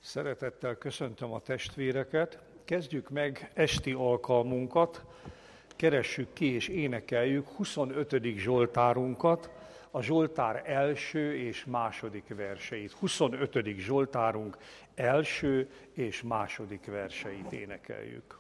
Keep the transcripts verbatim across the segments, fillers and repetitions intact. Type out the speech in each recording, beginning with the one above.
Szeretettel köszöntöm a testvéreket. Kezdjük meg esti alkalmunkat, keressük ki és énekeljük huszonötödik Zsoltárunkat, a Zsoltár első és második verseit. huszonötödik Zsoltárunk első és második verseit énekeljük.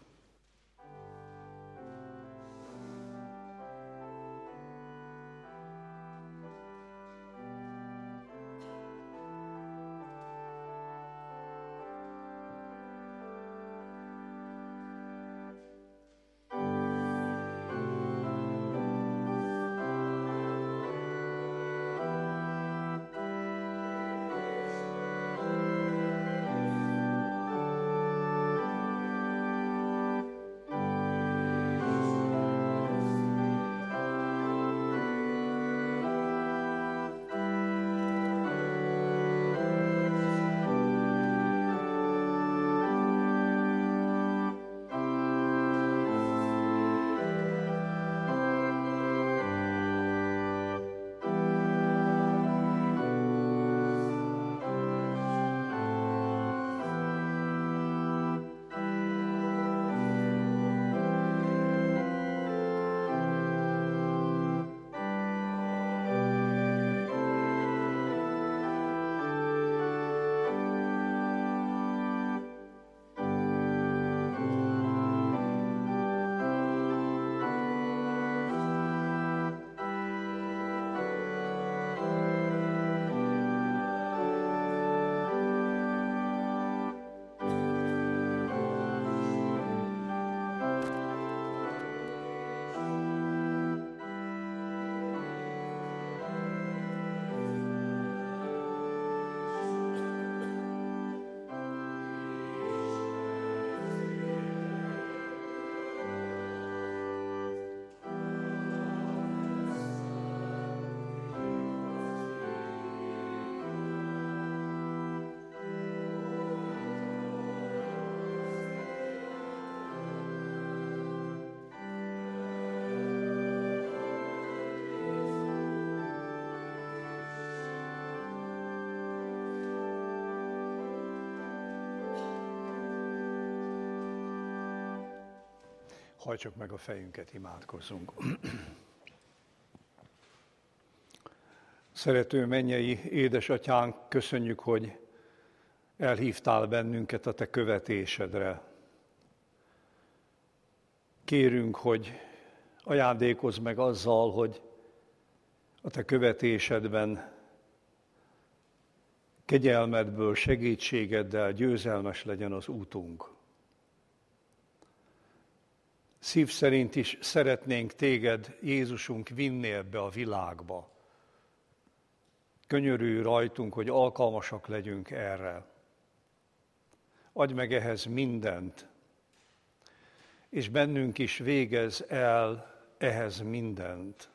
Hajtsuk meg a fejünket, imádkozzunk. Szerető mennyei édesatyánk, köszönjük, hogy elhívtál bennünket a te követésedre. Kérünk, hogy ajándékozz meg azzal, hogy a te követésedben kegyelmedből, segítségeddel győzelmes legyen az útunk. Szív szerint is szeretnénk téged, Jézusunk, vinni ebbe a világba. Könyörülj rajtunk, hogy alkalmasak legyünk erre. Adj meg ehhez mindent, és bennünk is végezz el ehhez mindent.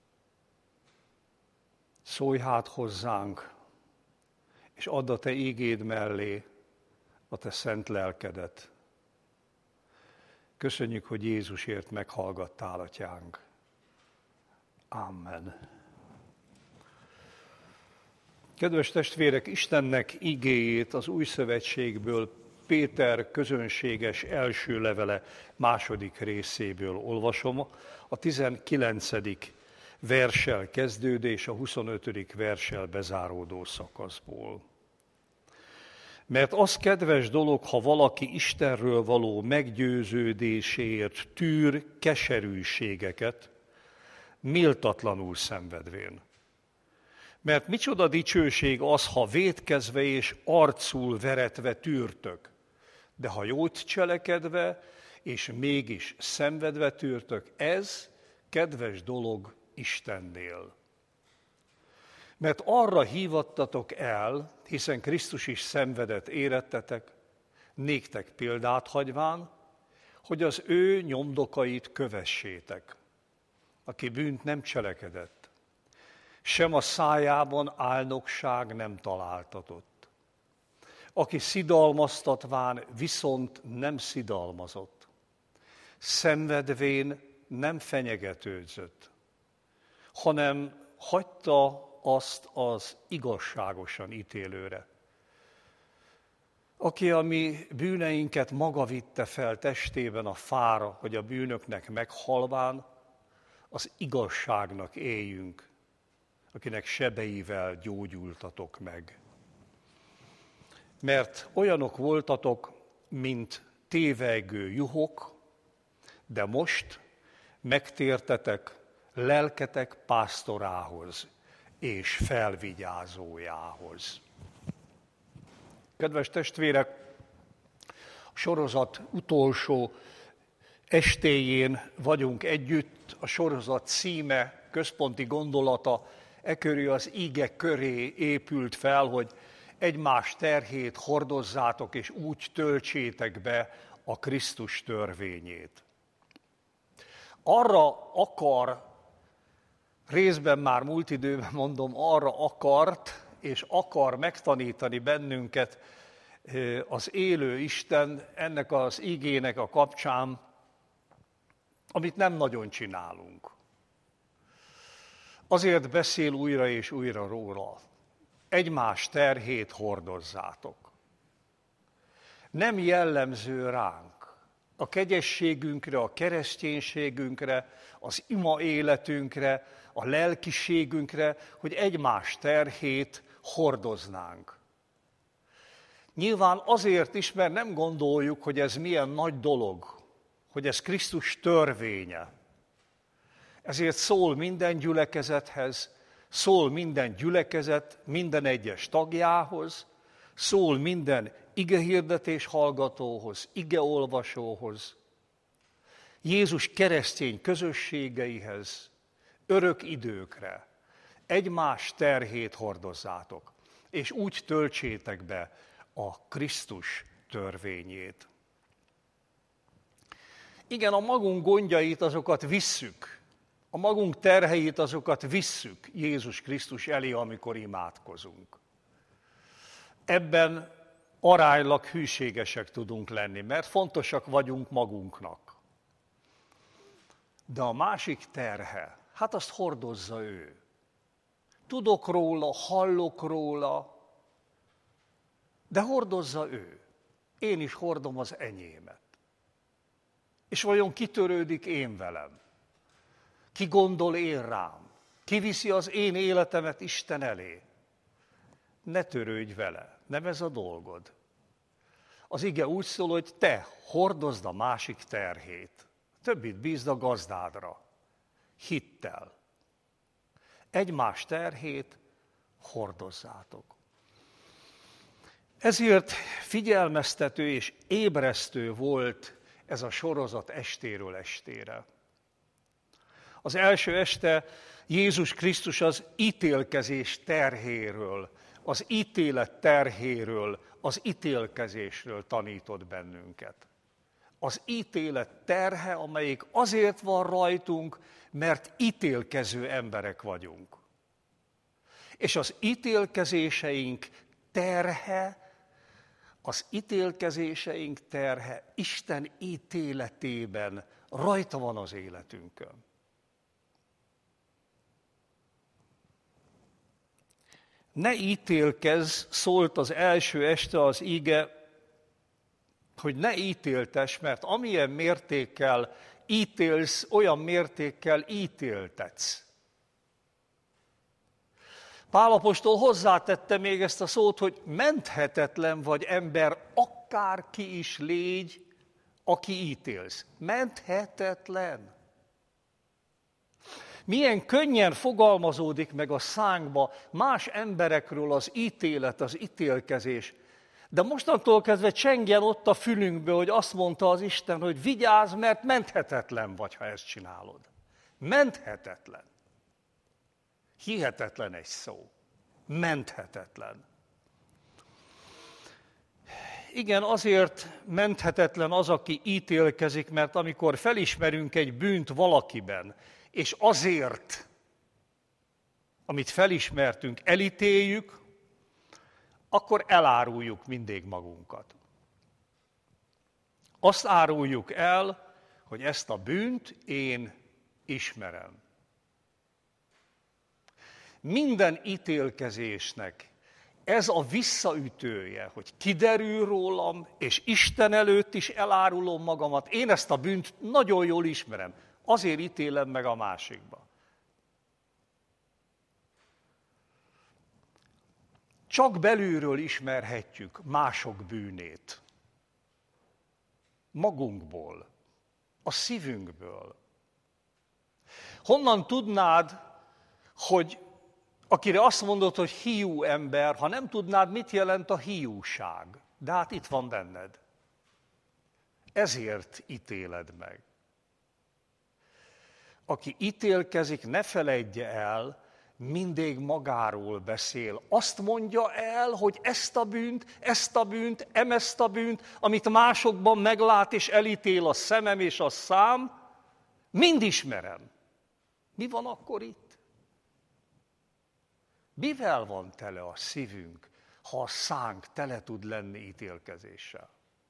Szólj hát hozzánk, és add a te ígéd mellé a te szent lelkedet. Köszönjük, hogy Jézusért meghallgattál, atyánk. Amen. Kedves testvérek, Istennek igéjét az Új Szövetségből, Péter közönséges első levele második részéből olvasom, a tizenkilencedik verssel kezdődő és a huszonötödik verssel bezáródó szakaszból. Mert az kedves dolog, ha valaki Istenről való meggyőződéséért tűr keserűségeket, méltatlanul szenvedvén. Mert micsoda dicsőség az, ha vétkezve és arcul veretve tűrtök, de ha jót cselekedve és mégis szenvedve tűrtök, ez kedves dolog Istennél. Mert arra hívattatok el, hiszen Krisztus is szenvedett érettetek, néktek példát hagyván, hogy az ő nyomdokait kövessétek, aki bűnt nem cselekedett, sem a szájában álnokság nem találtatott, aki szidalmaztatván viszont nem szidalmazott, szenvedvén nem fenyegetődzött, hanem hagyta azt az igazságosan ítélőre, aki a mi bűneinket maga vitte fel testében a fára, hogy a bűnöknek meghalván az igazságnak éljünk, akinek sebeivel gyógyultatok meg. Mert olyanok voltatok, mint tévegő juhok, de most megtértetek lelketek pásztorához és felvigyázójához. Kedves testvérek, a sorozat utolsó estéjén vagyunk együtt, a sorozat címe, központi gondolata e körül az ige köré épült fel, hogy egymás terhét hordozzátok, és úgy töltsétek be a Krisztus törvényét. Arra akar, részben már múlt időben mondom, arra akart, és akar megtanítani bennünket az élő Isten ennek az igének a kapcsán, amit nem nagyon csinálunk. Azért beszél újra és újra róla. Egymás terhét hordozzátok. Nem jellemző ránk, a kegyességünkre, a kereszténységünkre, az ima életünkre, a lelkiségünkre, hogy egymás terhét hordoznánk. Nyilván azért is, mert nem gondoljuk, hogy ez milyen nagy dolog, hogy ez Krisztus törvénye. Ezért szól minden gyülekezethez, szól minden gyülekezet minden egyes tagjához, szól minden igehirdetés hallgatóhoz, igeolvasóhoz, Jézus keresztény közösségeihez, örök időkre. Egymás terhét hordozzátok, és úgy töltsétek be a Krisztus törvényét. Igen, a magunk gondjait azokat visszük, a magunk terheit azokat visszük Jézus Krisztus elé, amikor imádkozunk. Ebben aránylag hűségesek tudunk lenni, mert fontosak vagyunk magunknak. De a másik terhe, hát azt hordozza ő. Tudok róla, hallok róla, de hordozza ő. Én is hordom az enyémet. És vajon kitörődik én velem? Ki gondol én rám? Ki viszi az én életemet Isten elé? Ne törődj vele, nem ez a dolgod. Az ige úgy szól, hogy te hordozd a másik terhét. Többit bízd a gazdádra. Hittel. Egymás terhét hordozzátok. Ezért figyelmeztető és ébresztő volt ez a sorozat estéről estére. Az első este Jézus Krisztus az ítélkezés terhéről, az ítélet terhéről, az ítélkezésről tanított bennünket. Az ítélet terhe, amelyik azért van rajtunk, mert ítélkező emberek vagyunk. És az ítélkezéseink terhe, az ítélkezéseink terhe Isten ítéletében rajta van az életünkön. Ne ítélkezz, szólt az első este az ige, hogy ne ítéltess, mert amilyen mértékkel ítélsz, olyan mértékkel ítéltetsz. Pál apostol hozzátette még ezt a szót, hogy menthetetlen vagy ember, akárki is légy, aki ítélsz. Menthetetlen. Milyen könnyen fogalmazódik meg a szánkba más emberekről az ítélet, az ítélkezés. De mostantól kezdve csengjen ott a fülünkbe, hogy azt mondta az Isten, hogy vigyázz, mert menthetetlen vagy, ha ezt csinálod. Menthetetlen. Hihetetlen egy szó. Menthetetlen. Igen, azért menthetetlen az, aki ítélkezik, mert amikor felismerünk egy bűnt valakiben, és azért, amit felismertünk, elítéljük, akkor eláruljuk mindig magunkat. Azt áruljuk el, hogy ezt a bűnt én ismerem. Minden ítélkezésnek ez a visszaütője, hogy kiderül rólam, és Isten előtt is elárulom magamat. Én ezt a bűnt nagyon jól ismerem, azért ítélem meg a másikba. Csak belülről ismerhetjük mások bűnét. Magunkból, a szívünkből. Honnan tudnád, hogy akire azt mondod, hogy hiú ember, ha nem tudnád, mit jelent a hiúság? De hát itt van benned. Ezért ítéled meg. Aki ítélkezik, ne feledje el, mindig magáról beszél. Azt mondja el, hogy ezt a bűnt, ezt a bűnt, emezt a bűnt, amit másokban meglát és elítél a szemem és a szám, mind ismerem. Mi van akkor itt? Mivel van tele a szívünk, ha a szánk tele tud lenni ítélkezéssel?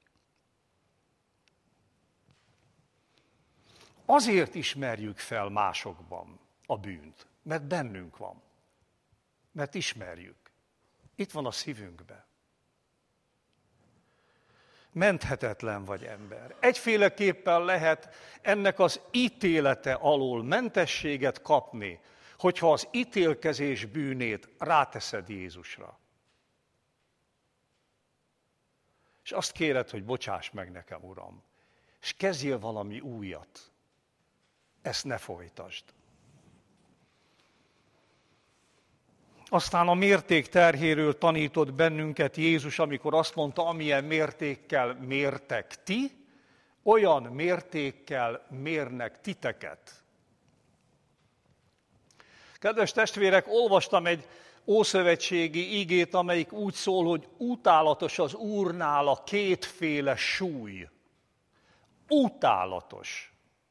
Azért ismerjük fel másokban a bűnt, mert bennünk van. Mert ismerjük. Itt van a szívünkben. Menthetetlen vagy ember. Egyféleképpen lehet ennek az ítélete alól mentességet kapni, hogyha az ítélkezés bűnét ráteszed Jézusra. És azt kéred, hogy bocsáss meg nekem, Uram, és kezdjél valami újat. Ezt ne folytasd. Aztán a mérték terhéről tanított bennünket Jézus, amikor azt mondta, amilyen mértékkel mértek ti, olyan mértékkel mérnek titeket. Kedves testvérek, olvastam egy ószövetségi igét, amelyik úgy szól, hogy utálatos az Úrnál a kétféle súly. Utálatos.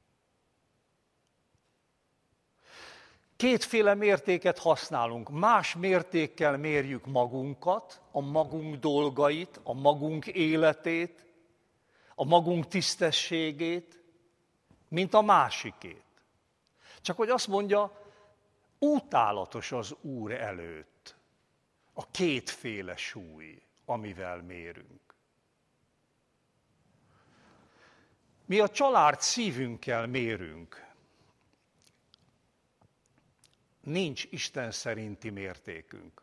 Kétféle mértéket használunk. Más mértékkel mérjük magunkat, a magunk dolgait, a magunk életét, a magunk tisztességét, mint a másikét. Csak hogy azt mondja, utálatos az Úr előtt a kétféle súly, amivel mérünk. Mi a család szívünkkel mérünk. Nincs Isten szerinti mértékünk.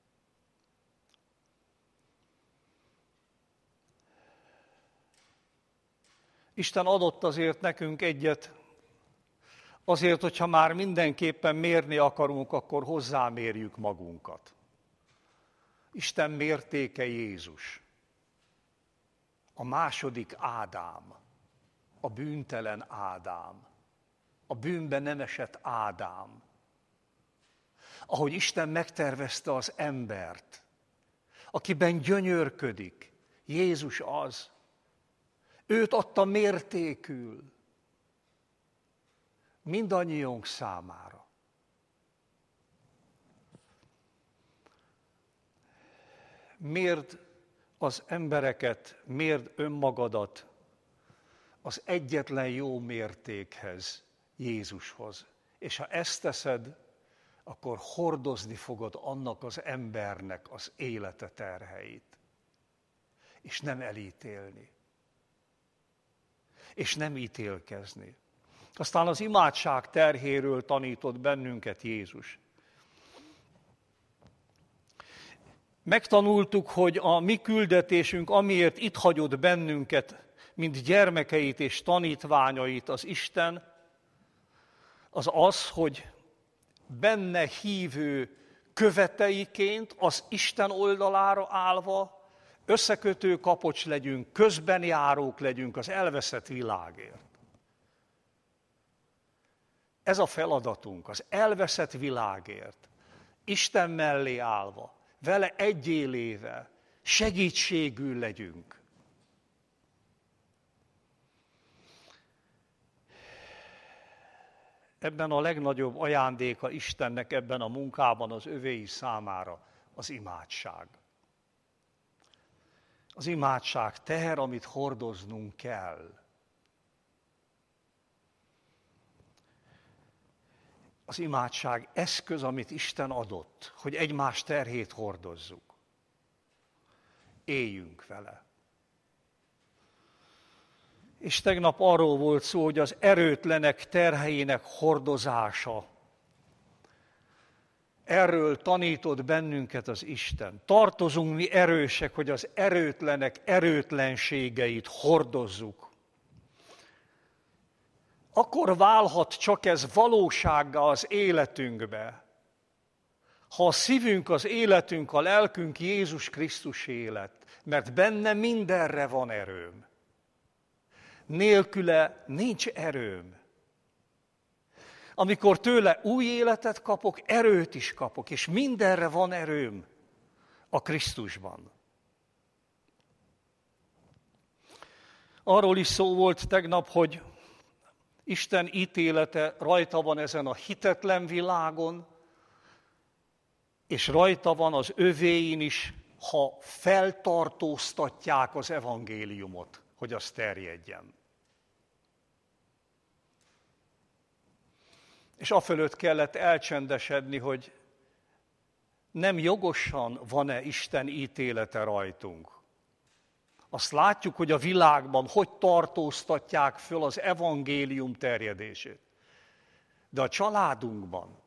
Isten adott azért nekünk egyet, azért, hogyha már mindenképpen mérni akarunk, akkor hozzámérjük magunkat. Isten mértéke Jézus, a második Ádám, a bűntelen Ádám, a bűnbe nem esett Ádám. Ahogy Isten megtervezte az embert, akiben gyönyörködik, Jézus az, őt adta mértékül mindannyiunk számára. Mérd az embereket, mérd önmagadat az egyetlen jó mértékhez, Jézushoz. És ha ezt teszed, akkor hordozni fogod annak az embernek az élete terheit. És nem elítélni. És nem ítélkezni. Aztán az imádság terhéről tanított bennünket Jézus. Megtanultuk, hogy a mi küldetésünk, amiért itt hagyott bennünket, mint gyermekeit és tanítványait az Isten, az az, hogy benne hívő követeiként az Isten oldalára állva összekötő kapocs legyünk, közben járók legyünk az elveszett világért. Ez a feladatunk, az elveszett világért, Isten mellé állva, vele egyéléve, segítségül legyünk. Ebben a legnagyobb ajándéka Istennek ebben a munkában az övéi számára az imádság. Az imádság teher, amit hordoznunk kell. Az imádság eszköz, amit Isten adott, hogy egymás terhét hordozzuk. éljünk vele. És tegnap arról volt szó, hogy az erőtlenek terheinek hordozása. Erről tanított bennünket az Isten. Tartozunk mi erősek, hogy az erőtlenek erőtlenségeit hordozzuk. Akkor válhat csak ez valósággá az életünkbe, ha a szívünk, az életünk, a lelkünk Jézus Krisztus élet, mert benne mindenre van erőm. Nélküle nincs erőm. Amikor tőle új életet kapok, erőt is kapok, és mindenre van erőm a Krisztusban. Arról is szó volt tegnap, hogy Isten ítélete rajta van ezen a hitetlen világon, és rajta van az övéin is, ha feltartóztatják az evangéliumot, hogy az terjedjen. És afölött kellett elcsendesedni, hogy nem jogosan van-e Isten ítélete rajtunk. Azt látjuk, hogy a világban hogy tartóztatják föl az evangélium terjedését. De a családunkban,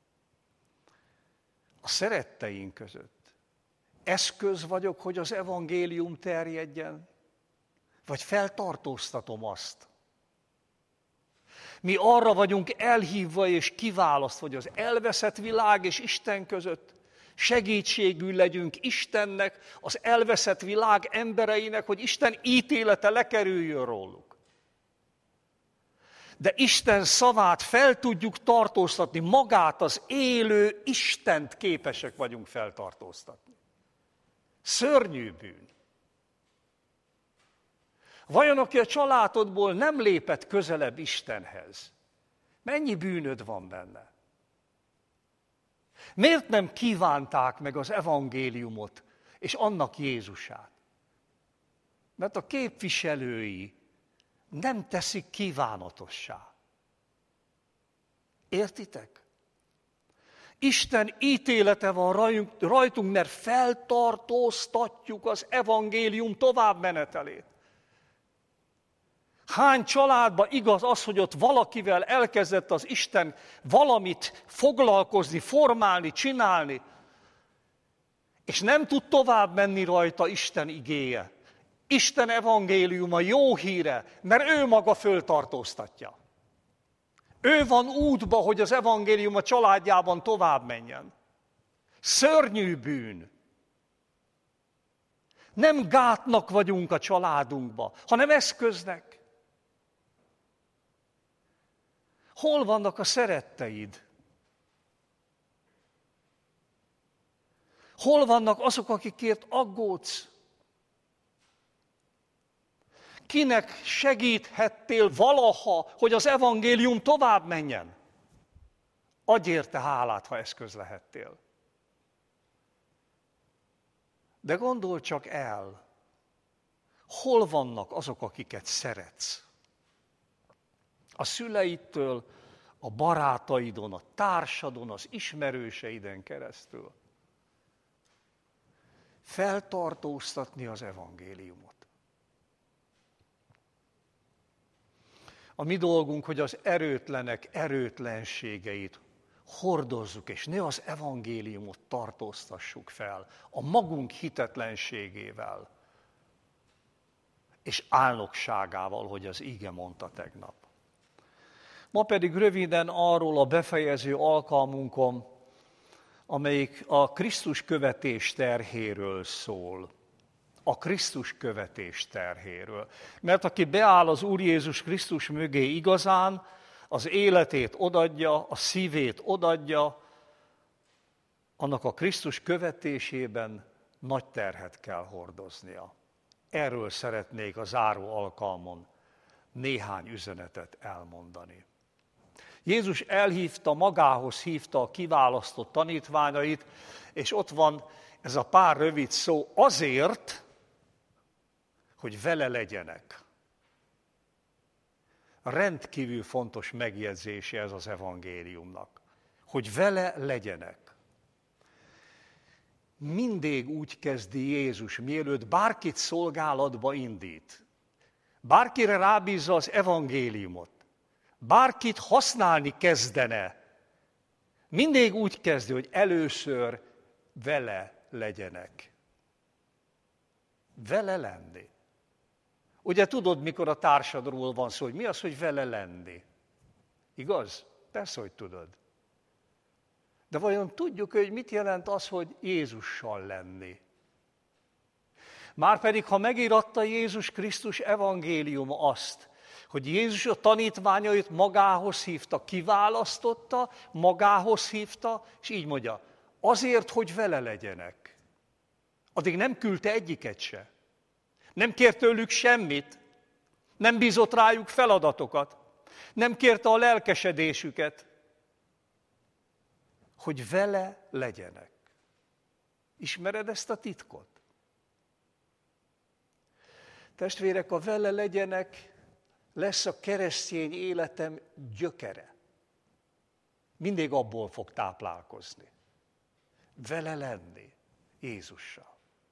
a szeretteink között eszköz vagyok, hogy az evangélium terjedjen, vagy feltartóztatom azt. Mi arra vagyunk elhívva és kiválasztva, hogy az elveszett világ és Isten között segítségül legyünk Istennek, az elveszett világ embereinek, hogy Isten ítélete lekerüljön róluk. De Isten szavát fel tudjuk tartóztatni, magát az élő Istent képesek vagyunk feltartóztatni. Szörnyű bűn. Vajon aki a családodból nem lépett közelebb Istenhez, mennyi bűnöd van benne? Miért nem kívánták meg az evangéliumot és annak Jézusát? Mert a képviselői nem teszik kívánatossá. Értitek? Isten ítélete van rajtunk, mert feltartóztatjuk az evangélium továbbmenetelét. Hány családban igaz az, hogy ott valakivel elkezdett az Isten valamit foglalkozni, formálni, csinálni, és nem tud tovább menni rajta Isten igéje. Isten evangéliuma, jó híre, mert ő maga föltartóztatja. Ő van útba, hogy az evangélium a családjában tovább menjen. Szörnyű bűn. Nem gátnak vagyunk a családunkba, hanem eszköznek. Hol vannak a szeretteid? Hol vannak azok, akikért aggódsz? Kinek segíthettél valaha, hogy az evangélium tovább menjen? Adj érte hálát, ha eszköz lehettél. De gondolj csak el, hol vannak azok, akiket szeretsz? A szüleidtől, a barátaidon, a társadon, az ismerőseiden keresztül. Feltartóztatni az evangéliumot. A mi dolgunk, hogy az erőtlenek erőtlenségeit hordozzuk, és ne az evangéliumot tartóztassuk fel a magunk hitetlenségével és álnokságával, hogy az íge mondta tegnap. Ma pedig röviden arról a befejező alkalmunkon, amelyik a Krisztus követés terhéről szól. A Krisztus követés terhéről. Mert aki beáll az Úr Jézus Krisztus mögé igazán, az életét odadja, a szívét odadja, annak a Krisztus követésében nagy terhet kell hordoznia. Erről szeretnék a záró alkalmon néhány üzenetet elmondani. Jézus elhívta, magához hívta a kiválasztott tanítványait, és ott van ez a pár rövid szó, azért, hogy vele legyenek. Rendkívül fontos megjegyzése ez az evangéliumnak, hogy vele legyenek. mindig úgy kezdi Jézus, mielőtt bárkit szolgálatba indít. Bárkire rábízza az evangéliumot, bárkit használni kezdene, mindig úgy kezdi, hogy először vele legyenek. Vele lenni. Ugye tudod, mikor a társadról van szó, hogy mi az, hogy vele lenni? Igaz? Persze, hogy tudod. De vajon tudjuk, hogy mit jelent az, hogy Jézussal lenni? Márpedig, ha megíratta Jézus Krisztus evangéliuma azt, hogy Jézus a tanítványait magához hívta, kiválasztotta, magához hívta, és így mondja, azért, hogy vele legyenek. Addig nem küldte egyiket se. Nem kért tőlük semmit, nem bízott rájuk feladatokat, nem kérte a lelkesedésüket, hogy vele legyenek. Ismered ezt a titkot? Testvérek, a vele legyenek lesz a keresztény életem gyökere. Mindig abból fog táplálkozni. Vele lenni, Jézussal.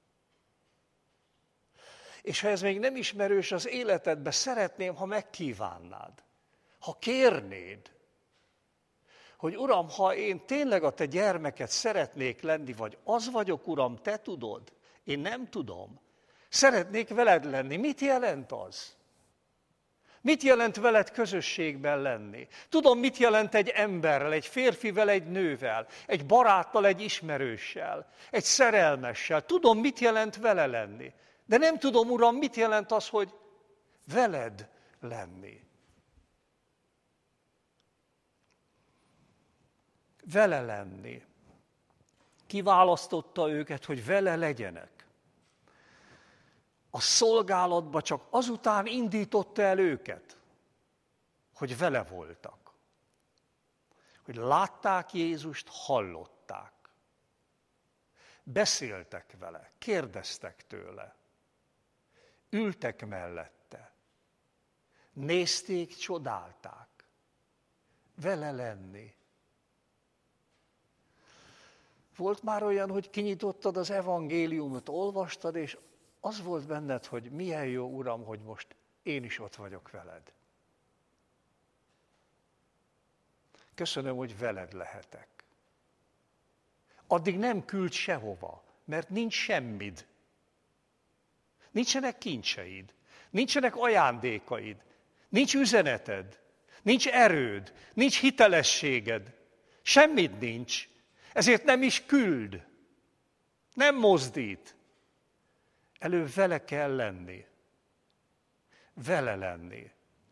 És ha ez még nem ismerős az életedbe, szeretném, ha megkívánnád, ha kérnéd, hogy Uram, ha én tényleg a te gyermeked szeretnék lenni, vagy az vagyok, Uram, te tudod, én nem tudom, szeretnék veled lenni. Mit jelent az? Mit jelent veled közösségben lenni? Tudom, mit jelent egy emberrel, egy férfivel, egy nővel, egy baráttal, egy ismerőssel, egy szerelmessel. Tudom, mit jelent vele lenni. De nem tudom, Uram, mit jelent az, hogy veled lenni. Vele lenni. Kiválasztotta őket, hogy vele legyenek. A szolgálatba csak azután indította el őket, hogy vele voltak. Hogy látták Jézust, hallották. Beszéltek vele, kérdeztek tőle. Ültek mellette. Nézték, csodálták. Vele lenni. Volt már olyan, hogy kinyitottad az evangéliumot, olvastad, és az volt benned, hogy milyen jó, Uram, hogy most én is ott vagyok veled. Köszönöm, hogy veled lehetek. Addig nem küld sehova, mert nincs semmid. Nincsenek kincseid, nincsenek ajándékaid, nincs üzeneted, nincs erőd, nincs hitelességed, semmit nincs. Ezért nem is küld, nem mozdít. Előbb vele kell lenni, vele lenni.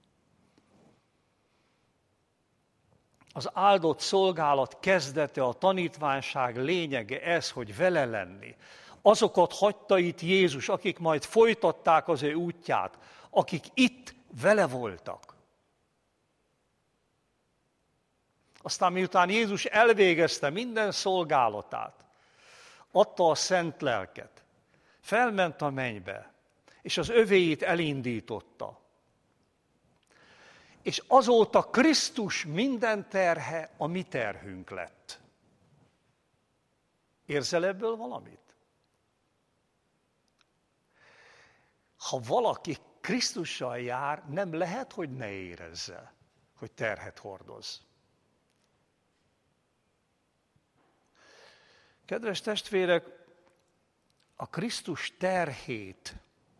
Az áldott szolgálat kezdete, a tanítványság lényege ez, hogy vele lenni. Azokat hagyta itt Jézus, akik majd folytatták az ő útját, akik itt vele voltak. Aztán miután Jézus elvégezte minden szolgálatát, adta a szent lelket, felment a mennybe, és az övéit elindította. És azóta Krisztus minden terhe a mi terhünk lett. Érzel ebből valamit? Ha valaki Krisztussal jár, nem lehet, hogy ne érezze, hogy terhet hordoz. Kedves testvérek, a Krisztus terhét,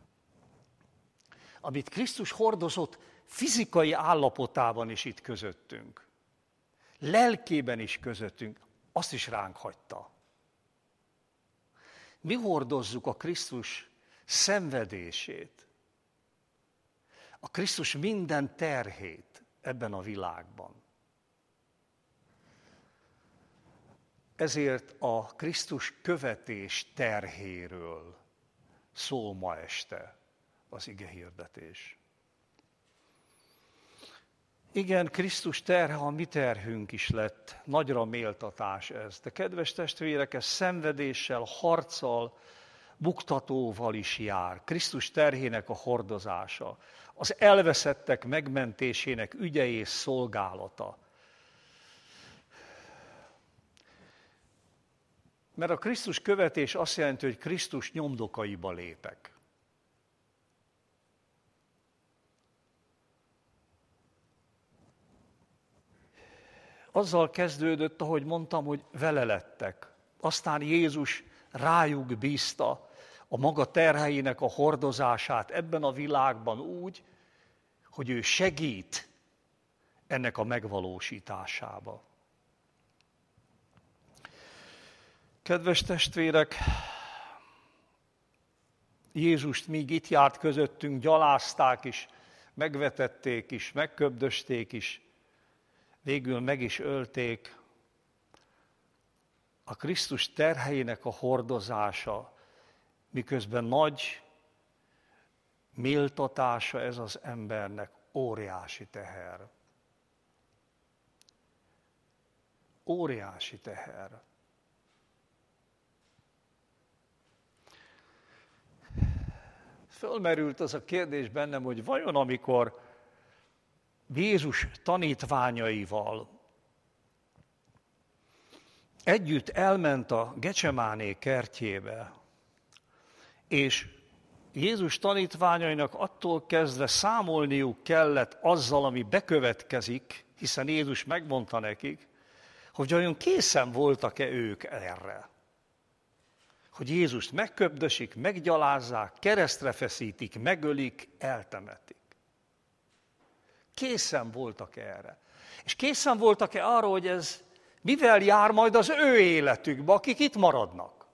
amit Krisztus hordozott fizikai állapotában is itt közöttünk, lelkében is közöttünk, azt is ránk hagyta. Mi hordozzuk a Krisztus szenvedését, a Krisztus minden terhét ebben a világban. Ezért a Krisztus követés terhéről szól ma este az igehirdetés. Igen, Krisztus terhe a mi terhünk is lett, nagyra méltatás ez. De kedves testvérek, ez szenvedéssel, harccal, buktatóval is jár. Krisztus terhének a hordozása, az elveszettek megmentésének ügye és szolgálata. Mert a Krisztus követés azt jelenti, hogy Krisztus nyomdokaiba lépek. Azzal kezdődött, ahogy mondtam, hogy vele lettek. Aztán Jézus rájuk bízta a maga terheinek a hordozását ebben a világban úgy, hogy ő segít ennek a megvalósításába. Kedves testvérek, Jézust míg itt járt közöttünk, gyalázták is, megvetették is, megköbdösték is, végül meg is ölték. A Krisztus terheinek a hordozása, miközben nagy méltatása ez az embernek, óriási teher. Óriási teher. Fölmerült az a kérdés bennem, hogy vajon amikor Jézus tanítványaival együtt elment a Gecsemáné kertjébe, és Jézus tanítványainak attól kezdve számolniuk kellett azzal, ami bekövetkezik, hiszen Jézus megmondta nekik, hogy olyan készen voltak-e ők erre. Hogy Jézust megköbdösik, meggyalázzák, keresztre feszítik, megölik, eltemetik. Készen voltak erre. És készen voltak-e arra, hogy ez mivel jár majd az ő életükbe, akik itt maradnak?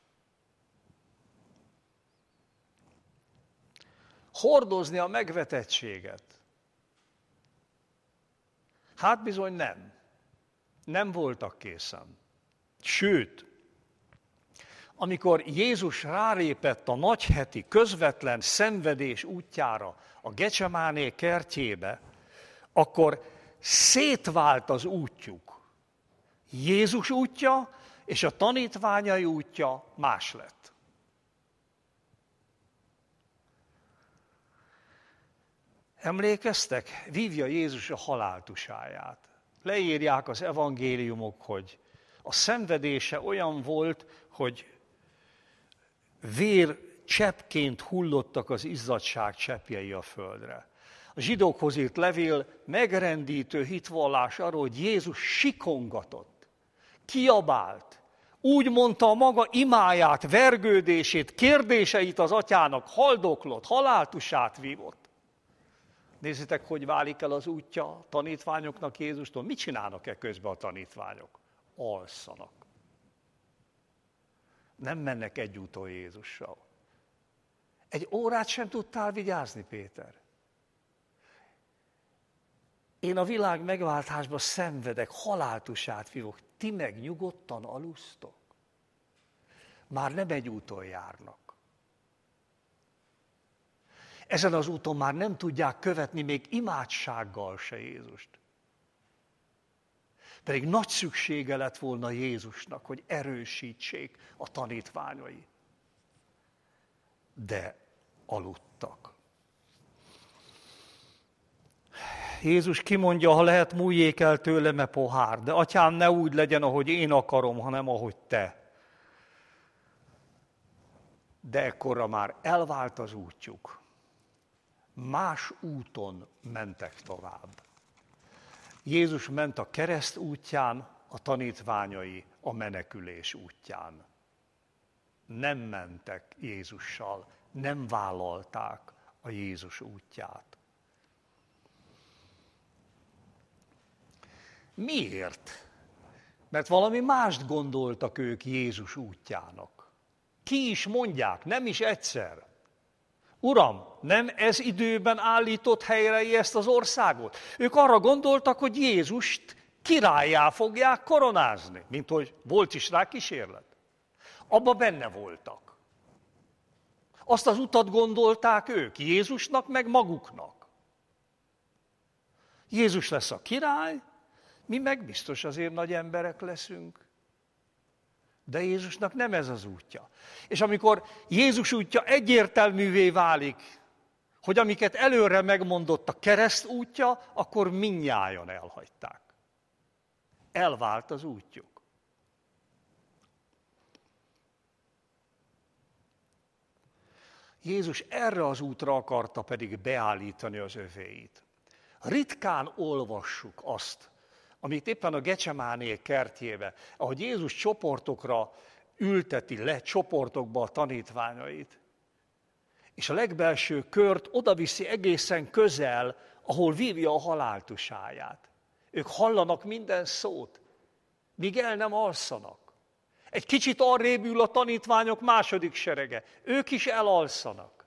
Hordozni a megvetettséget. Hát bizony nem. Nem voltak készen. Sőt, amikor Jézus rálépett a nagyheti közvetlen szenvedés útjára, a Gecsemáné kertjébe, akkor szétvált az útjuk. Jézus útja és a tanítványai útja más lett. Emlékeztek? Vívja Jézus a haláltusáját. Leírják az evangéliumok, hogy a szenvedése olyan volt, hogy vér cseppként hullottak az izzadság cseppjei a földre. A zsidókhoz írt levél megrendítő hitvallás arról, hogy Jézus sikongatott, kiabált, úgy mondta a maga imáját, vergődését, kérdéseit az atyának, haldoklott, haláltusát vívott. Nézzétek, hogy válik el az útja a tanítványoknak Jézustól. Mit csinálnak-e közben a tanítványok? Alszanak. Nem mennek egy úton Jézussal. Egy órát sem tudtál vigyázni, Péter? Én a világ megváltásban szenvedek, haláltusát vívok. Ti meg nyugodtan alusztok. Már nem egy úton járnak. Ezen az úton már nem tudják követni még imádsággal se Jézust. Pedig nagy szüksége lett volna Jézusnak, hogy erősítsék a tanítványai. De aludtak. Jézus kimondja, ha lehet, múljék el tőlem e pohár, de atyám, ne úgy legyen, ahogy én akarom, hanem ahogy te. De ekkorra már elvált az útjuk. Más úton mentek tovább. Jézus ment a kereszt útján, a tanítványai a menekülés útján. Nem mentek Jézussal, nem vállalták a Jézus útját. Miért? Mert valami mást gondoltak ők Jézus útjának. Ki is mondják, nem is egyszer. Uram, nem ez időben állított helyre ezt az országot? Ők arra gondoltak, hogy Jézust királlyá fogják koronázni, mint hogy volt is rá kísérlet. Abba benne voltak. Azt az utat gondolták ők, Jézusnak, meg maguknak. Jézus lesz a király, mi meg biztos azért nagy emberek leszünk. De Jézusnak nem ez az útja. És amikor Jézus útja egyértelművé válik, hogy amiket előre megmondott a kereszt útja, akkor mindnyájan elhagyták. Elvált az útjuk. Jézus erre az útra akarta pedig beállítani az övéit. Ritkán olvassuk azt, amit éppen a Gecsemáné kertjébe, ahogy Jézus csoportokra ülteti le, csoportokba a tanítványait, és a legbelső kört odaviszi egészen közel, ahol vívja a haláltusáját. Ők hallanak minden szót, míg el nem alszanak. Egy kicsit arrébb ül a tanítványok második serege, ők is elalszanak.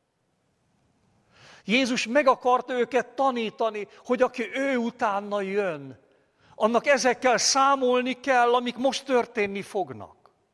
Jézus meg akart őket tanítani, hogy aki ő utána jön, annak ezekkel számolni kell, amik most történni fognak.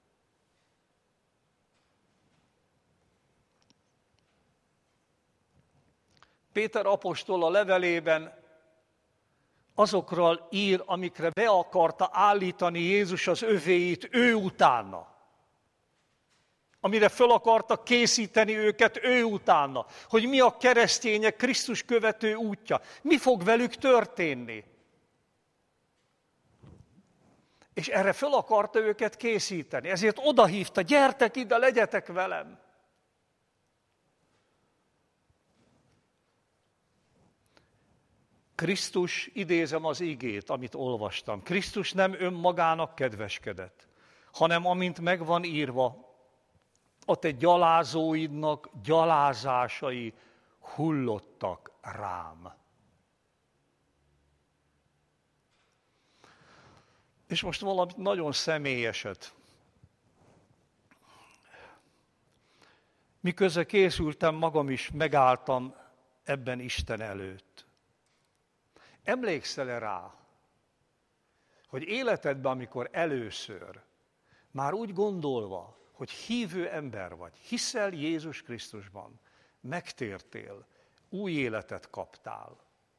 Péter apostol a levelében azokról ír, amikre be akarta állítani Jézus az övéit ő utána. Amire föl akarta készíteni őket ő utána. Hogy mi a keresztények Krisztus követő útja. Mi fog velük történni. És erre föl akarta őket készíteni. Ezért odahívta, gyertek ide, legyetek velem. Krisztus, idézem az igét, amit olvastam. Krisztus nem önmagának kedveskedett, hanem amint meg van írva, a te gyalázóidnak gyalázásai hullottak rám. És most valami nagyon személyeset. Miközben készültem, magam is megálltam ebben Isten előtt. Emlékszel-e rá, hogy életedben, amikor először, már úgy gondolva, hogy hívő ember vagy, hiszel Jézus Krisztusban, megtértél, új életet kaptál,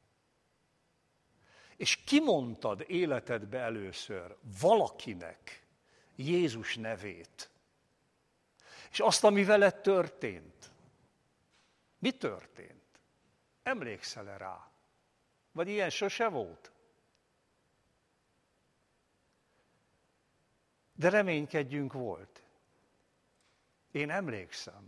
és kimondtad életedbe először valakinek Jézus nevét, és azt, ami veled történt. Mi történt? Emlékszel-e rá? Vagy ilyen sose volt? De reménykedjünk volt. Én emlékszem.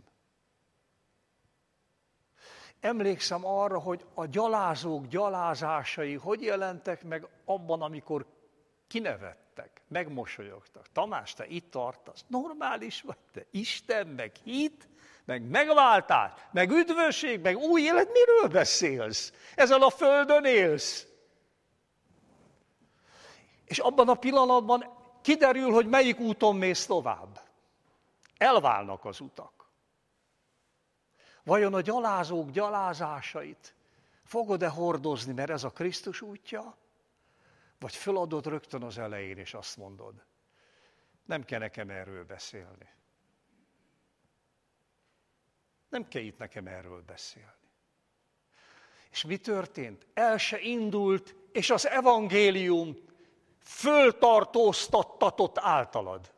Emlékszem arra, hogy a gyalázók gyalázásai hogy jelentek meg abban, amikor kinevettek, megmosolyogtak. Tamás, te itt tartasz, normális vagy te? Isten, meg hit, meg megváltás, meg üdvösség, meg új élet, miről beszélsz? Ezen a földön élsz. És abban a pillanatban kiderül, hogy melyik úton mész tovább. Elválnak az utak. Vajon a gyalázók gyalázásait fogod-e hordozni, mert ez a Krisztus útja? Vagy föladod rögtön az elején, és azt mondod, nem kell nekem erről beszélni. Nem kell itt nekem erről beszélni. És mi történt? El se indult, és az evangélium föltartóztattatott általad.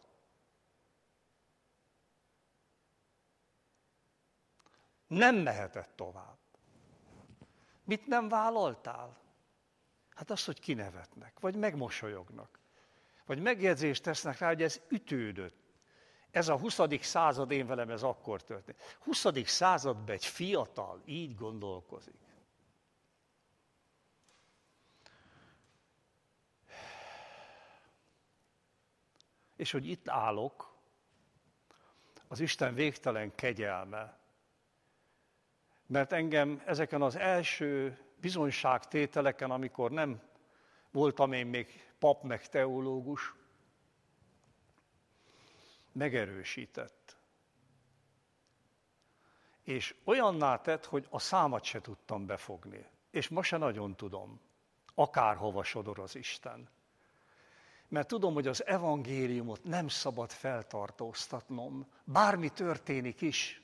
Nem mehetett tovább. Mit nem vállaltál? Hát azt, hogy kinevetnek, vagy megmosolyognak, vagy megjegyzést tesznek rá, hogy ez ütődött. Ez a huszadik század, én velem ez akkor történt. huszadik században egy fiatal így gondolkozik. És hogy itt állok, az Isten végtelen kegyelme, mert engem ezeken az első bizonyságtételeken, amikor nem voltam én még pap meg teológus, megerősített. És olyanná tett, hogy a számat se tudtam befogni. És ma se nagyon tudom, akárhova sodor az Isten. Mert tudom, hogy az evangéliumot nem szabad feltartóztatnom, bármi történik is.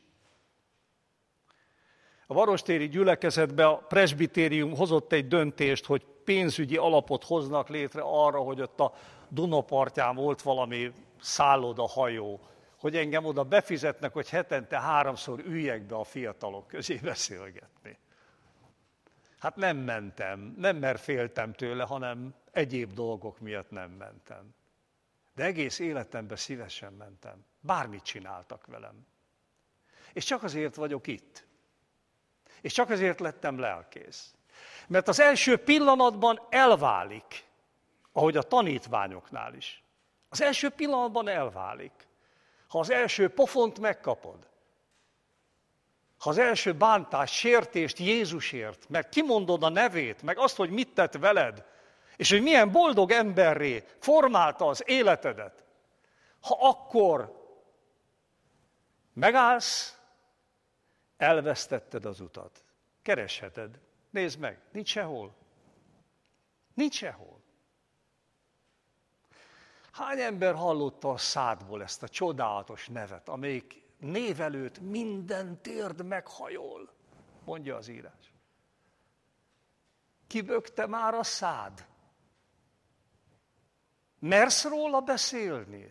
A varostéri gyülekezetben a presbitérium hozott egy döntést, hogy pénzügyi alapot hoznak létre arra, hogy ott a Duna partján volt valami szállodahajó, hogy engem oda befizetnek, hogy hetente háromszor üljek be a fiatalok közé beszélgetni. Hát nem mentem, nem mert féltem tőle, hanem egyéb dolgok miatt nem mentem. De egész életemben szívesen mentem. Bármit csináltak velem. És csak azért vagyok itt. És csak azért lettem lelkész. Mert az első pillanatban elválik, ahogy a tanítványoknál is. Az első pillanatban elválik. Ha az első pofont megkapod, ha az első bántást, sértést Jézusért, meg kimondod a nevét, meg azt, hogy mit tett veled, és hogy milyen boldog emberré formálta az életedet, ha akkor megállsz, elvesztetted az utat. Keresheted. Nézd meg, nincs sehol. Nincs sehol. Hány ember hallotta a szádból ezt a csodálatos nevet, amelyik név előtt minden térd meghajol, mondja az írás. Kibökte már a szád? Mersz róla beszélni?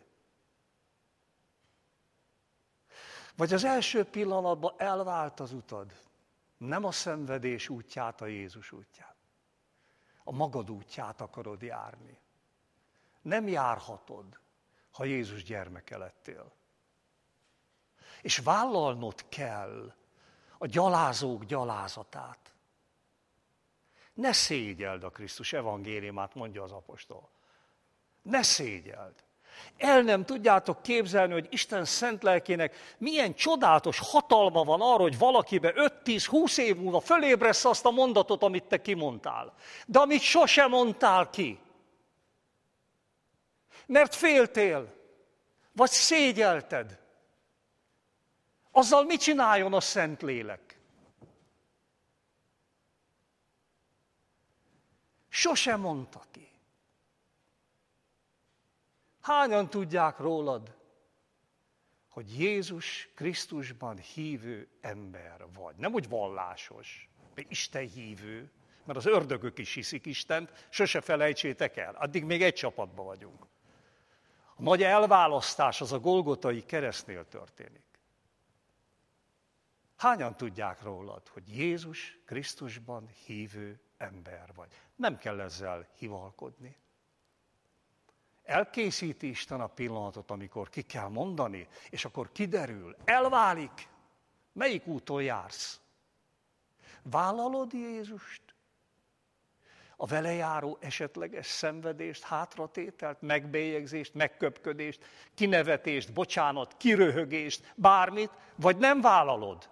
Vagy az első pillanatban elvált az utad? Nem a szenvedés útját, a Jézus útját. A magad útját akarod járni. Nem járhatod, ha Jézus gyermeke lettél. És vállalnod kell a gyalázók gyalázatát. Ne szégyeld a Krisztus evangéliumát, mondja az apostol. Ne szégyeld. El nem tudjátok képzelni, hogy Isten szent lelkének milyen csodálatos hatalma van arra, hogy valakibe öt-tíz-húsz év múlva fölébressz azt a mondatot, amit te kimondtál. De amit sosem mondtál ki. Mert féltél, vagy szégyelted. Azzal mit csináljon a Szentlélek? Sosem mondta ki. Hányan tudják rólad, hogy Jézus Krisztusban hívő ember vagy? Nem úgy vallásos, de Isten hívő, mert az ördögök is hiszik Istent, sose felejtsétek el, addig még egy csapatban vagyunk. A nagy elválasztás az a Golgotai keresztnél történik. Hányan tudják rólad, hogy Jézus Krisztusban hívő ember vagy? Nem kell ezzel hivalkodni. Elkészíti Isten a pillanatot, amikor ki kell mondani, és akkor kiderül, elválik, melyik úton jársz. Vállalod Jézust? A vele járó esetleges szenvedést, hátratételt, megbélyegzést, megköpködést, kinevetést, bocsánat, kiröhögést, bármit, vagy nem vállalod?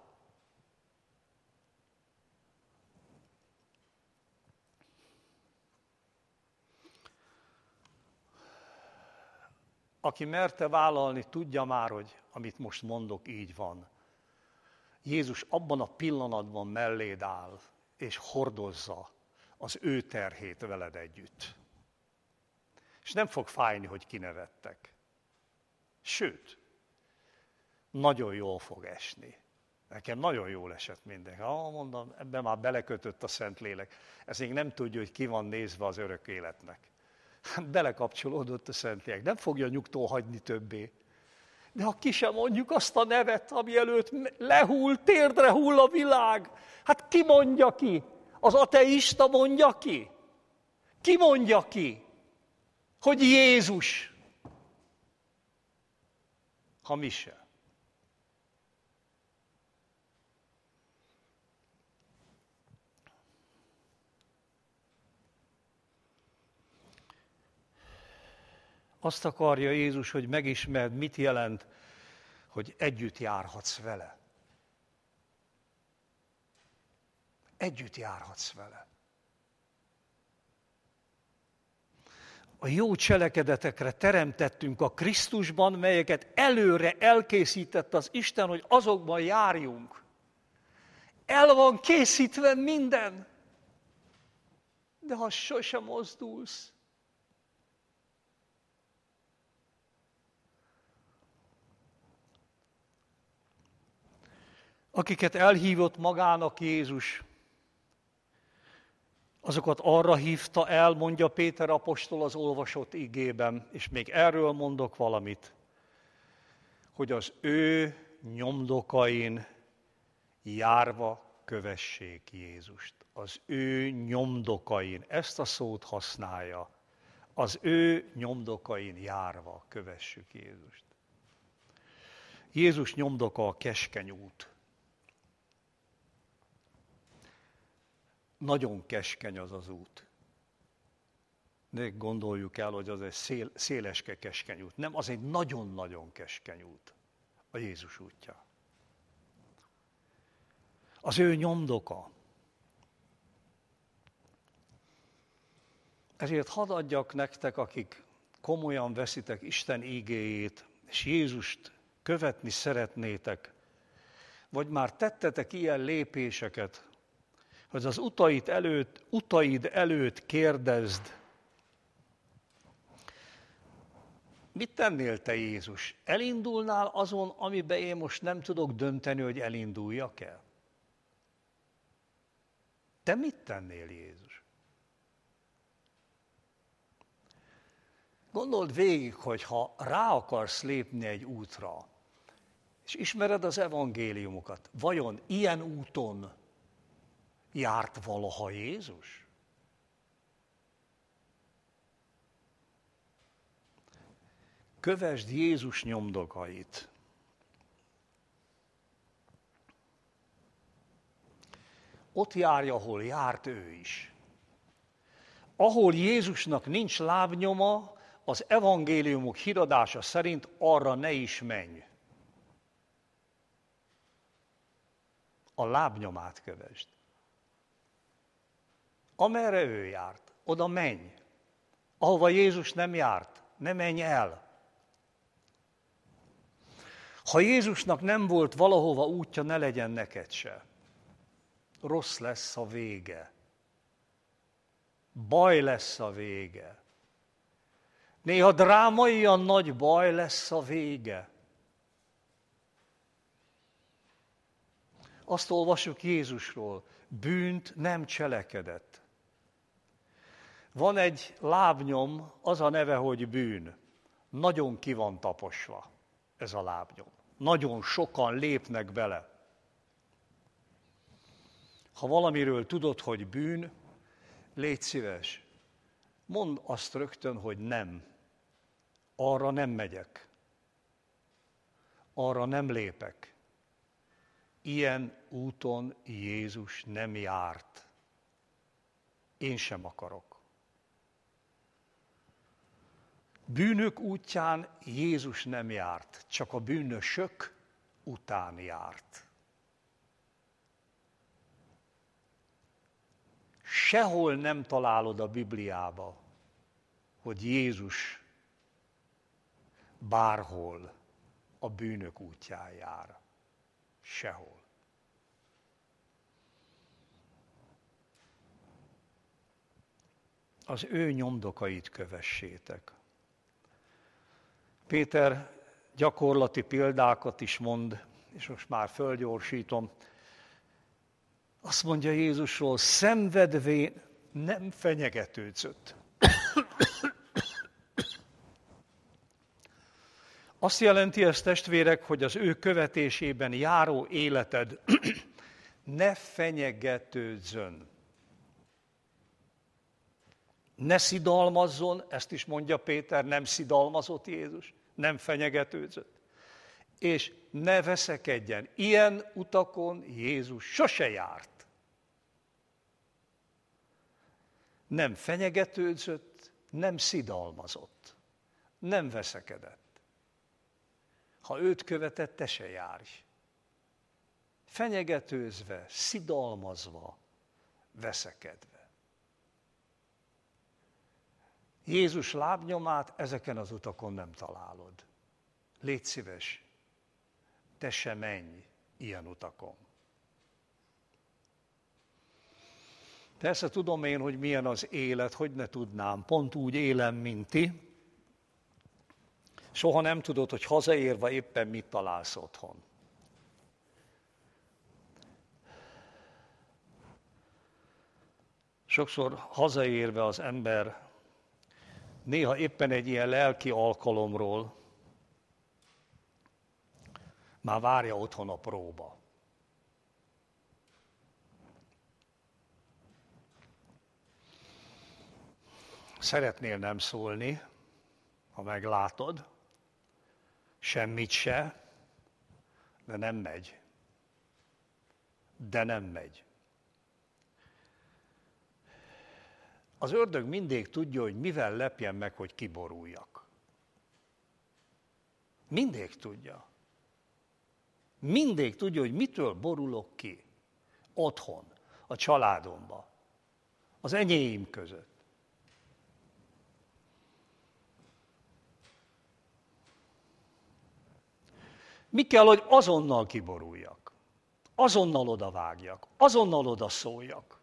Aki merte vállalni, tudja már, hogy amit most mondok, így van. Jézus abban a pillanatban melléd áll, és hordozza az ő terhét veled együtt. És nem fog fájni, hogy kinevettek. Sőt, nagyon jól fog esni. Nekem nagyon jól esett minden. Ha mondom, ebben már belekötött a Szentlélek. Ez még nem tudja, hogy ki van nézve az örök életnek. Belekapcsolódott a Szentlélek. Nem fogja nyugtól hagyni többé. De ha ki sem mondjuk azt a nevet, ami előtt lehull, térdre hull a világ, hát ki mondja ki? Az ateista mondja ki? Ki mondja ki? Hogy Jézus. Ha mi se. Azt akarja Jézus, hogy megismerd, mit jelent, hogy együtt járhatsz vele. Együtt járhatsz vele. A jó cselekedetekre teremtettünk a Krisztusban, melyeket előre elkészített az Isten, hogy azokban járjunk. El van készítve minden. De ha sosem mozdulsz, akiket elhívott magának Jézus, azokat arra hívta el, mondja Péter apostol az olvasott igében, és még erről mondok valamit, hogy az ő nyomdokain járva kövessék Jézust. Az ő nyomdokain, ezt a szót használja, az ő nyomdokain járva kövessük Jézust. Jézus nyomdoka a keskeny út. Nagyon keskeny az az út. De gondoljuk el, hogy az egy szél, széleske keskeny út. Nem, az egy nagyon-nagyon keskeny út. A Jézus útja. Az ő nyomdoka. Ezért hadd adjak nektek, akik komolyan veszitek Isten ígéjét, és Jézust követni szeretnétek, vagy már tettetek ilyen lépéseket, hogy az utaid előtt, utaid előtt kérdezd, mit tennél te, Jézus? Elindulnál azon, amiben én most nem tudok dönteni, hogy elinduljak-e? Te mit tennél, Jézus? Gondold végig, hogy ha rá akarsz lépni egy útra, és ismered az evangéliumokat, vajon ilyen úton járt valaha Jézus? Kövesd Jézus nyomdokait. Ott járj, ahol járt ő is. Ahol Jézusnak nincs lábnyoma, az evangéliumok híradása szerint arra ne is menj. A lábnyomát kövesd. Amerre ő járt, oda menj. Ahova Jézus nem járt, ne menj el. Ha Jézusnak nem volt valahova útja, ne legyen neked se. Rossz lesz a vége. Baj lesz a vége. Néha drámaian nagy baj lesz a vége. Azt olvasjuk Jézusról, bűnt nem cselekedett. Van egy lábnyom, az a neve, hogy bűn. Nagyon ki van taposva ez a lábnyom. Nagyon sokan lépnek bele. Ha valamiről tudod, hogy bűn, légy szíves, mondd azt rögtön, hogy nem. Arra nem megyek. Arra nem lépek. Ilyen úton Jézus nem járt. Én sem akarok. Bűnök útján Jézus nem járt, csak a bűnösök után járt. Sehol nem találod a Bibliába, hogy Jézus bárhol a bűnök útján jár. Sehol. Az ő nyomdokait kövessétek. Péter gyakorlati példákat is mond, és most már fölgyorsítom. Azt mondja Jézusról, szenvedvén nem fenyegetődzött. Azt jelenti ez, testvérek, hogy az ő követésében járó életed ne fenyegetődzön. Ne szidalmazzon, ezt is mondja Péter, nem szidalmazott Jézus, nem fenyegetődzött. És ne veszekedjen. Ilyen utakon Jézus sose járt. Nem fenyegetődzött, nem szidalmazott, nem veszekedett. Ha őt követett, te se járj. Fenyegetőzve, szidalmazva, veszekedve. Jézus lábnyomát ezeken az utakon nem találod. Légy szíves, te se menj ilyen utakon. Persze tudom én, hogy milyen az élet, hogy ne tudnám, pont úgy élem, mint ti. Soha nem tudod, hogy hazaérve éppen mit találsz otthon. Sokszor hazaérve az ember néha éppen egy ilyen lelki alkalomról már várja otthon a próba. Szeretnél nem szólni, ha meglátod, semmit se, De nem megy. De nem megy. Az ördög mindig tudja, hogy mivel lepjen meg, hogy kiboruljak. Mindig tudja. Mindig tudja, hogy mitől borulok ki. Otthon, a családomban, az enyém között. Mi kell, hogy azonnal kiboruljak, azonnal odavágjak, azonnal odaszóljak.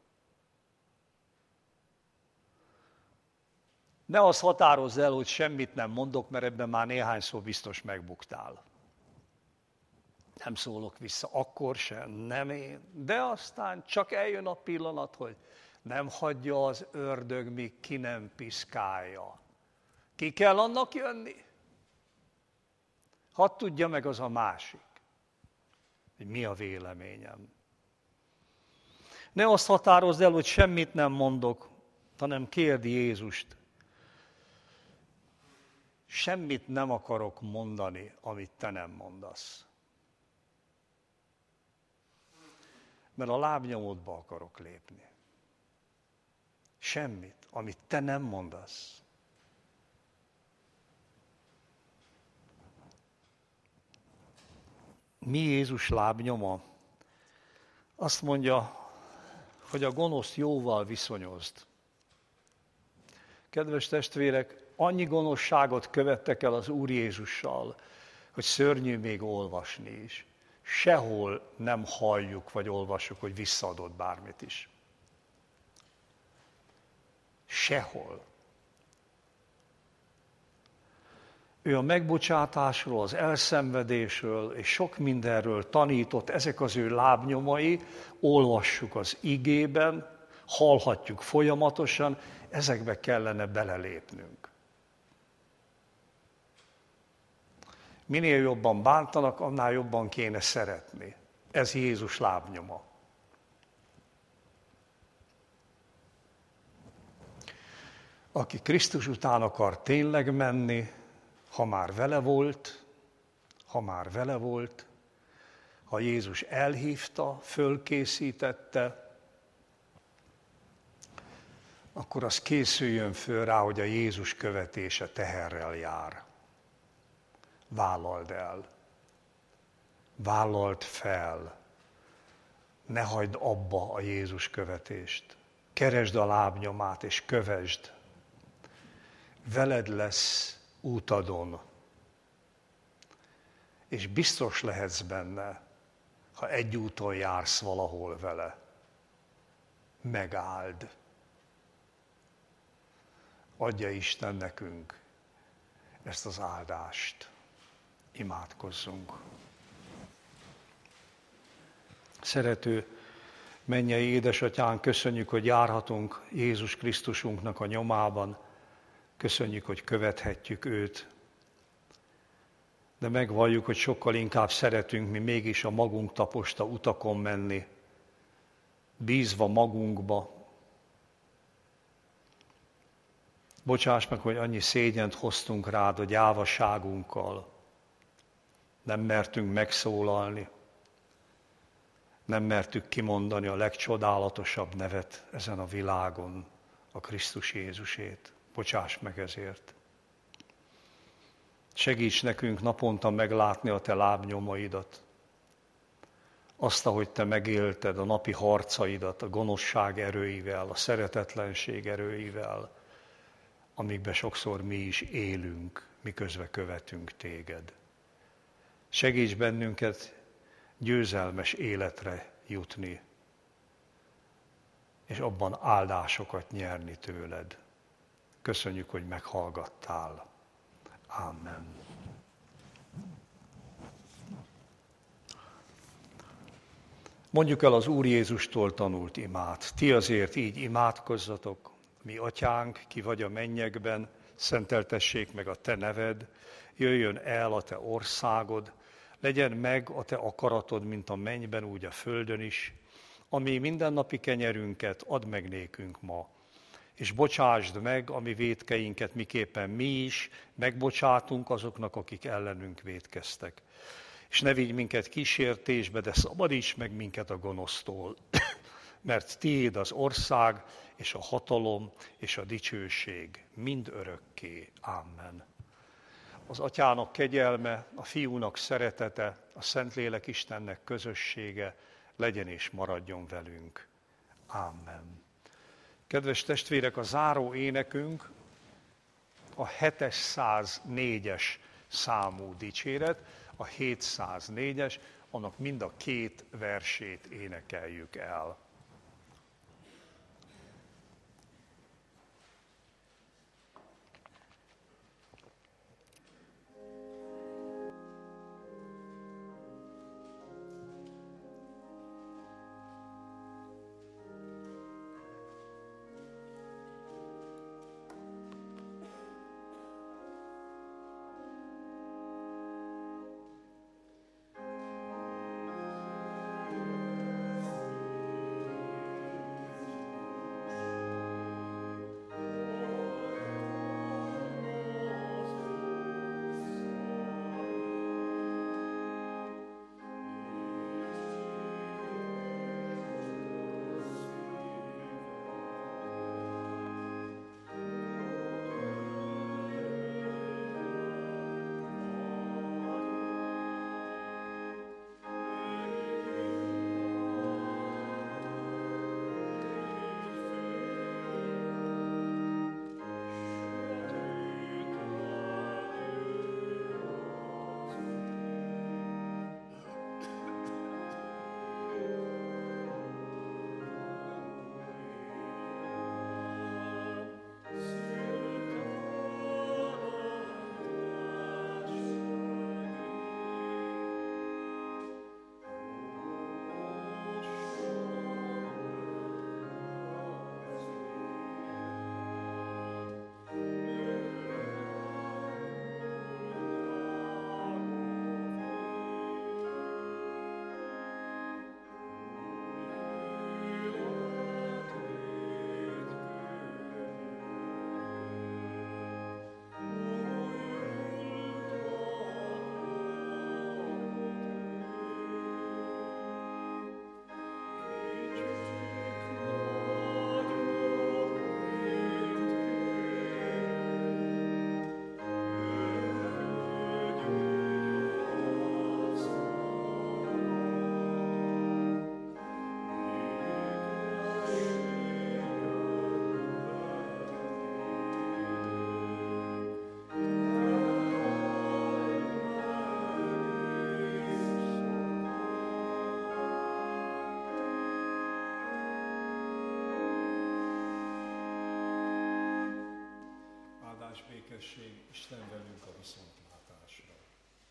Ne azt határozz el, hogy semmit nem mondok, mert ebben már néhány szó biztos megbuktál. Nem szólok vissza, akkor sem, nem én. De aztán csak eljön a pillanat, hogy nem hagyja az ördög, míg ki nem piszkálja. Ki kell annak jönni? Hadd tudja meg az a másik, hogy mi a véleményem. Ne azt határozd el, hogy semmit nem mondok, hanem kérdi Jézust. Semmit nem akarok mondani, amit te nem mondasz. Mert a lábnyomodba akarok lépni. Semmit, amit te nem mondasz. Mi Jézus lábnyoma? Azt mondja, hogy a gonoszt jóval viszonyozd. Kedves testvérek, annyi gonoszságot követtek el az Úr Jézussal, hogy szörnyű még olvasni is. Sehol nem halljuk vagy olvassuk, hogy visszaadott bármit is. Sehol. Ő a megbocsátásról, az elszenvedésről és sok mindenről tanított, ezek az ő lábnyomai, olvassuk az igében, hallhatjuk folyamatosan, ezekbe kellene belelépnünk. Minél jobban bántanak, annál jobban kéne szeretni. Ez Jézus lábnyoma. Aki Krisztus után akar tényleg menni, ha már vele volt, ha már vele volt, ha Jézus elhívta, fölkészítette, akkor az készüljön föl rá, hogy a Jézus követése teherrel jár. Vállald el. Vállald fel. Ne hagyd abba a Jézus követést. Keresd a lábnyomát és kövesd. Veled lesz útadon. És biztos lehetsz benne, ha egy úton jársz valahol vele. Megáld. Adja Isten nekünk ezt az áldást. Imádkozzunk. Szerető mennyei édesatyánk, köszönjük, hogy járhatunk Jézus Krisztusunknak a nyomában. Köszönjük, hogy követhetjük őt. De megvalljuk, hogy sokkal inkább szeretünk mi mégis a magunk taposta utakon menni, bízva magunkba. Bocsáss meg, hogy annyi szégyent hoztunk rád a gyávaságunkkal. Nem mertünk megszólalni. Nem mertük kimondani a legcsodálatosabb nevet ezen a világon, a Krisztus Jézusét. Bocsáss meg ezért. Segíts nekünk naponta meglátni a te lábnyomaidat. Azt, ahogy te megélted a napi harcaidat, a gonoszság erőivel, a szeretetlenség erőivel, amikben sokszor mi is élünk, miközben követünk téged. Segíts bennünket győzelmes életre jutni, és abban áldásokat nyerni tőled. Köszönjük, hogy meghallgattál. Amen. Mondjuk el az Úr Jézustól tanult imát. Ti azért így imádkozzatok, mi atyánk, ki vagy a mennyekben, szenteltessék meg a te neved, jöjjön el a te országod, legyen meg a te akaratod, mint a mennyben, úgy a földön is, ami mindennapi kenyerünket add meg nékünk ma, és bocsásd meg a mi vétkeinket, miképpen mi is megbocsátunk azoknak, akik ellenünk vétkeztek. És ne vigy minket kísértésbe, de szabadíts meg minket a gonosztól, mert tiéd az ország, és a hatalom, és a dicsőség mind örökké. Amen. Az Atyának kegyelme, a Fiúnak szeretete, a Szentlélek Istennek közössége legyen és maradjon velünk. Amen. Kedves testvérek, a záró énekünk a hétszáznégyes számú dicséret, a hétszáznégyes, annak mind a két versét énekeljük el. Békesség, Isten velünk a viszontlátásra.